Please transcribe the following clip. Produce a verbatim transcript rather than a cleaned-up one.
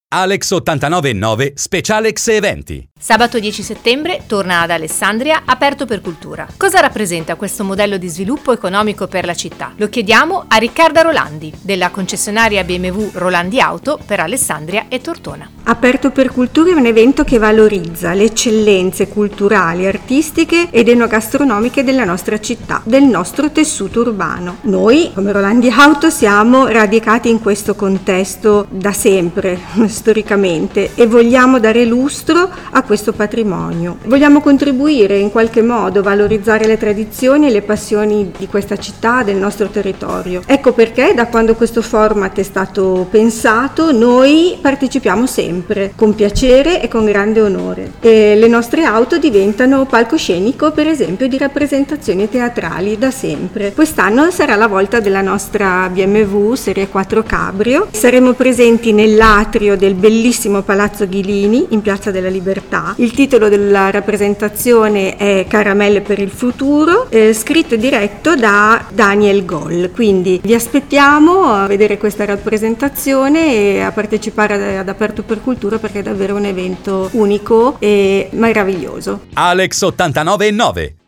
Alex ottantanove e nove Specialex Eventi. Sabato dieci settembre torna ad Alessandria Aperto per Cultura. Cosa rappresenta questo modello di sviluppo economico per la città? Lo chiediamo a Riccarda Rolandi, della concessionaria B M W Rolandi Auto per Alessandria e Tortona. Aperto per Cultura è un evento che valorizza le eccellenze culturali, artistiche ed enogastronomiche della nostra città, del nostro tessuto urbano. Noi, come Rolandi Auto, siamo radicati in questo contesto da sempre, storicamente, e vogliamo dare lustro a questo patrimonio. Vogliamo contribuire in qualche modo, valorizzare le tradizioni e le passioni di questa città, del nostro territorio. Ecco perché da quando questo format è stato pensato noi partecipiamo sempre, con piacere e con grande onore. E le nostre auto diventano palcoscenico, per esempio, di rappresentazioni teatrali da sempre. Quest'anno sarà la volta della nostra B M W Serie quattro Cabrio. Saremo presenti nell'atrio del bellissimo Palazzo Ghilini in Piazza della Libertà. Il titolo della rappresentazione è Caramelle per il futuro, eh, scritto e diretto da Daniel Goll. Quindi vi aspettiamo a vedere questa rappresentazione e a partecipare ad Aperto per Cultura, perché è davvero un evento unico e meraviglioso. Alex ottantanove e nove